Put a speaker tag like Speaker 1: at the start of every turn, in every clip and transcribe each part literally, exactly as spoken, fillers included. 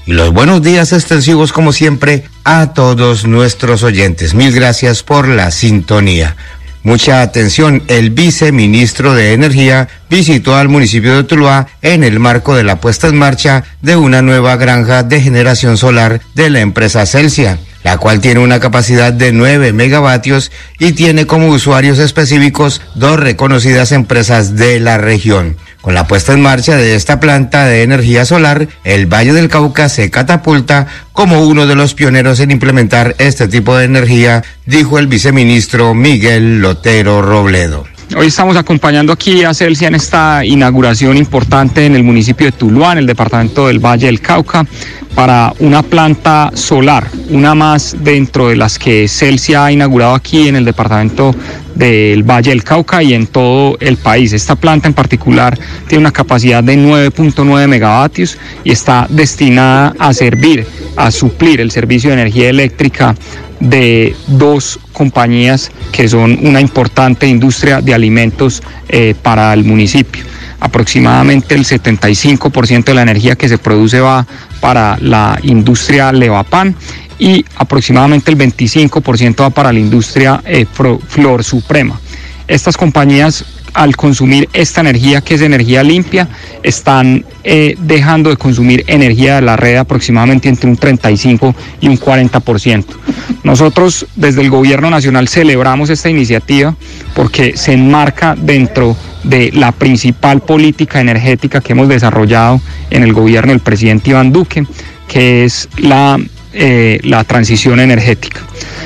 Speaker 1: y los buenos días extensivos como siempre a todos nuestros oyentes. Mil gracias por la sintonía. Mucha atención, el viceministro de Energía visitó al municipio de Tuluá en el marco de la puesta en marcha de una nueva granja de generación solar de la empresa Celsia, la cual tiene una capacidad de nueve megavatios y tiene como usuarios específicos dos reconocidas empresas de la región. Con la puesta en marcha de esta planta de energía solar, el Valle del Cauca se catapulta como uno de los pioneros en implementar este tipo de energía, dijo el viceministro Miguel Lotero Robledo.
Speaker 2: Hoy estamos acompañando aquí a Celsia en esta inauguración importante en el municipio de Tuluá, en el departamento del Valle del Cauca, para una planta solar, una más dentro de las que Celsia ha inaugurado aquí en el departamento del Valle del Cauca y en todo el país. Esta planta en particular tiene una capacidad de nueve punto nueve megavatios y está destinada a servir, a suplir el servicio de energía eléctrica de dos compañías que son una importante industria de alimentos eh, para el municipio. Aproximadamente el setenta y cinco por ciento de la energía que se produce va para la industria Levapan y aproximadamente el veinticinco por ciento va para la industria eh, Flor Suprema. Estas compañías, al consumir esta energía, que es energía limpia, están eh, dejando de consumir energía de la red aproximadamente entre un treinta y cinco y un cuarenta por ciento. Nosotros desde el gobierno nacional celebramos esta iniciativa porque se enmarca dentro de la principal política energética que hemos desarrollado en el gobierno del presidente Iván Duque, que es la, eh, la transición energética.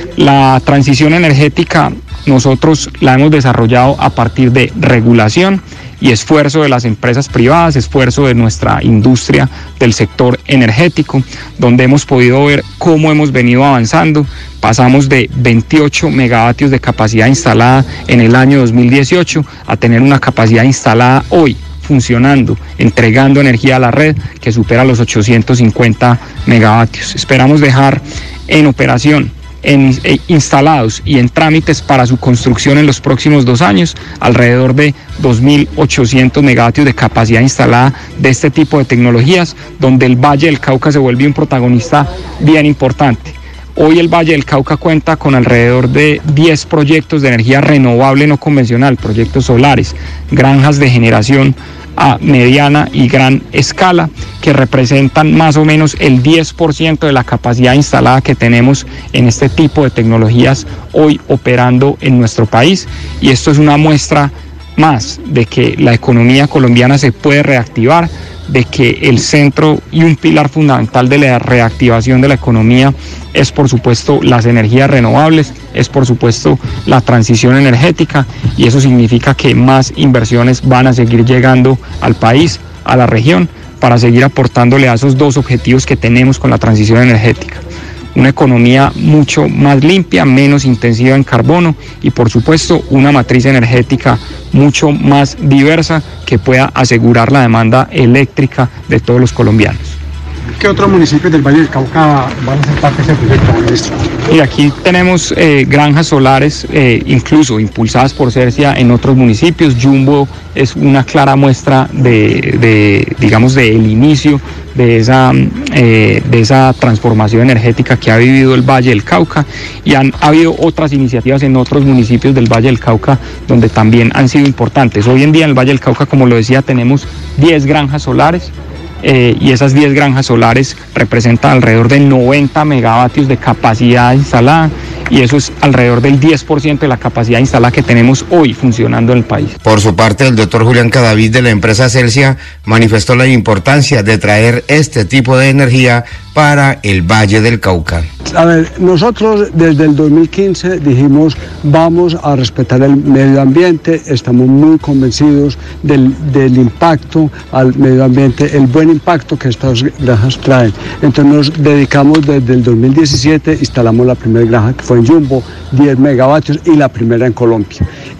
Speaker 2: La transición energética nosotros la hemos desarrollado a partir de regulación y esfuerzo de las empresas privadas, esfuerzo de nuestra industria del sector energético, donde hemos podido ver cómo hemos venido avanzando. Pasamos de veintiocho megavatios de capacidad instalada en el año dos mil dieciocho a tener una capacidad instalada hoy, funcionando, entregando energía a la red que supera los ochocientos cincuenta megavatios. Esperamos dejar en operación, En, eh, instalados y en trámites para su construcción en los próximos dos años, alrededor de dos mil ochocientos megavatios de capacidad instalada de este tipo de tecnologías, donde el Valle del Cauca se vuelve un protagonista bien importante. Hoy el Valle del Cauca cuenta con alrededor de diez proyectos de energía renovable no convencional, proyectos solares, granjas de generación a mediana y gran escala, que representan más o menos el diez por ciento de la capacidad instalada que tenemos en este tipo de tecnologías hoy operando en nuestro país, y esto es una muestra más de que la economía colombiana se puede reactivar, de que el centro y un pilar fundamental de la reactivación de la economía es por supuesto las energías renovables, es por supuesto la transición energética, y eso significa que más inversiones van a seguir llegando al país, a la región, para seguir aportándole a esos dos objetivos que tenemos con la transición energética. Una economía mucho más limpia, menos intensiva en carbono y por supuesto una matriz energética mucho más diversa que pueda asegurar la demanda eléctrica de todos los colombianos.
Speaker 3: ¿Qué otros municipios del Valle del Cauca van a ser parte de este proyecto, ministro?
Speaker 2: Y aquí tenemos eh, granjas solares, eh, incluso impulsadas por Celsia en otros municipios. Jumbo es una clara muestra de, de digamos, del inicio de esa, eh, de esa transformación energética que ha vivido el Valle del Cauca, y han habido otras iniciativas en otros municipios del Valle del Cauca donde también han sido importantes. Hoy en día en el Valle del Cauca, como lo decía, tenemos diez granjas solares. Eh, y esas diez granjas solares representan alrededor de noventa megavatios de capacidad instalada, y eso es alrededor del diez por ciento de la capacidad instalada que tenemos hoy funcionando en el país.
Speaker 1: Por su parte, el doctor Julián Cadavid de la empresa Celsia manifestó la importancia de traer este tipo de energía para el Valle del Cauca.
Speaker 3: A ver, nosotros desde el dos mil quince dijimos vamos a respetar el medio ambiente, estamos muy convencidos del, del impacto al medio ambiente, el buen impacto que estas granjas traen. Entonces nos dedicamos desde el dos mil diecisiete, instalamos la primera granja que fue en Jumbo, diez megavatios, y la primera en Colombia.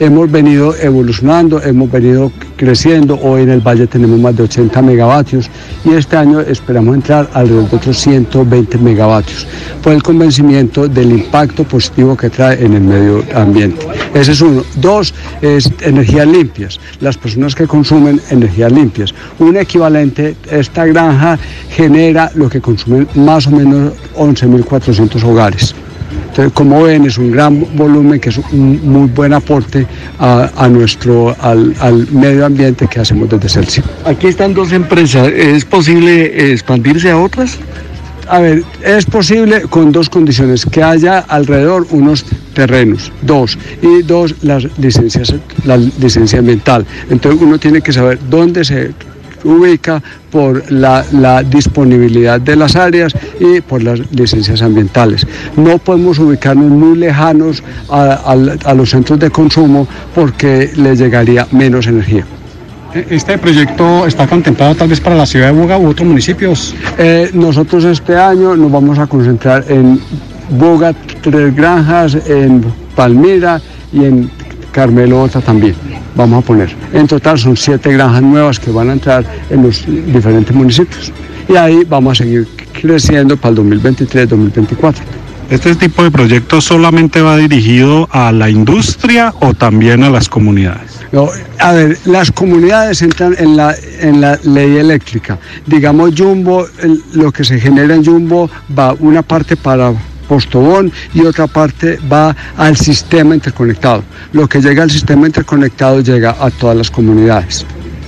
Speaker 3: hemos venido evolucionando, hemos venido creciendo. Hoy en el Valle tenemos más de ochenta megavatios y este año esperamos entrar alrededor de otros ciento veinte megavatios por el convencimiento del impacto positivo que trae en el medio ambiente. Ese es uno. Dos, es energías limpias, las personas que consumen energías limpias. Un equivalente, esta granja genera lo que consumen más o menos once mil cuatrocientos hogares. Entonces, como ven, es un gran volumen que es un muy buen aporte a, a nuestro, al, al medio ambiente que hacemos desde Celsia.
Speaker 4: Aquí están dos empresas, ¿es posible expandirse a otras?
Speaker 3: A ver, es posible con dos condiciones, que haya alrededor unos terrenos, dos, y dos, las licencias, la licencia ambiental. Entonces uno tiene que saber dónde se ubica por la, la disponibilidad de las áreas y por las licencias ambientales. No podemos ubicarnos muy lejanos a, a, a los centros de consumo porque les llegaría menos energía.
Speaker 5: ¿Este proyecto está contemplado tal vez para la ciudad de Buga u otros municipios?
Speaker 3: Eh, nosotros este año nos vamos a concentrar en Buga, Tres Granjas, en Palmira y en Carmelo otra también. Vamos a poner. En total son siete granjas nuevas que van a entrar en los diferentes municipios. Y ahí vamos a seguir creciendo para el dos mil veintitrés dos mil veinticuatro.
Speaker 5: ¿Este tipo de proyecto solamente va dirigido a la industria o también a las comunidades?
Speaker 3: No, a ver, las comunidades entran en la, en la ley eléctrica. Digamos, Jumbo, el, lo que se genera en Jumbo va una parte para Postobón y otra parte va al sistema interconectado. Lo que llega al sistema interconectado llega a todas las comunidades.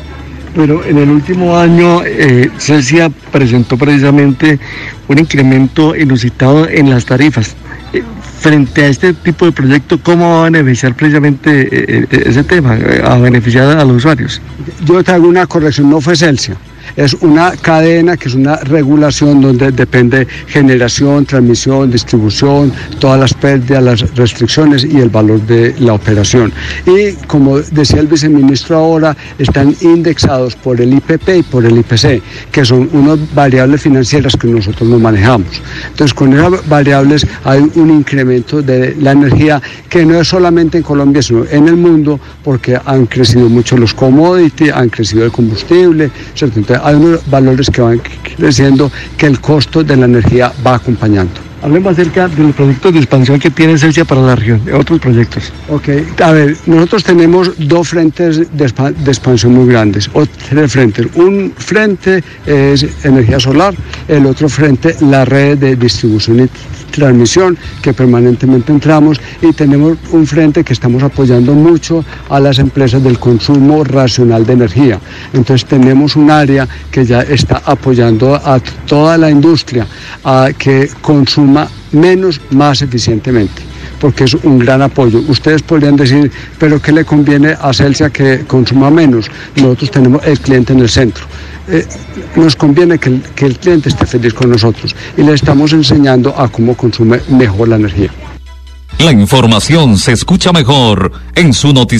Speaker 4: Pero en el último año eh, Celsia presentó precisamente un incremento inusitado en las tarifas. Eh, frente a este tipo de proyecto, ¿cómo va a beneficiar precisamente eh, ese tema, a beneficiar a los usuarios?
Speaker 3: Yo te hago una corrección, no fue Celsia. Es una cadena que es una regulación donde depende generación, transmisión, distribución, todas las pérdidas, las restricciones y el valor de la operación. Y como decía el viceministro ahora, están indexados por el I P P y por el I P C, que son unas variables financieras que nosotros no manejamos. Entonces, con esas variables hay un incremento de la energía que no es solamente en Colombia, sino en el mundo, porque han crecido mucho los commodities, han crecido el combustible, ¿cierto? Entonces, hay unos valores que van creciendo que el costo de la energía va acompañando.
Speaker 4: Hablemos acerca de los proyectos de expansión que tiene Celsia para la región, de otros proyectos.
Speaker 3: Ok, a ver, nosotros tenemos dos frentes de, expa- de expansión muy grandes, o tres frentes. Un frente es energía solar, el otro frente la red de distribución y transmisión que permanentemente entramos, y tenemos un frente que estamos apoyando mucho a las empresas del consumo racional de energía. Entonces tenemos un área que ya está apoyando a toda la industria a que consuma menos, más eficientemente, porque es un gran apoyo. Ustedes podrían decir, pero ¿qué le conviene a Celsia que consuma menos? Nosotros tenemos el cliente en el centro. Eh, nos conviene que el, que el cliente esté feliz con nosotros y le estamos enseñando a cómo consume mejor la energía.
Speaker 6: La información se escucha mejor en su noticiero.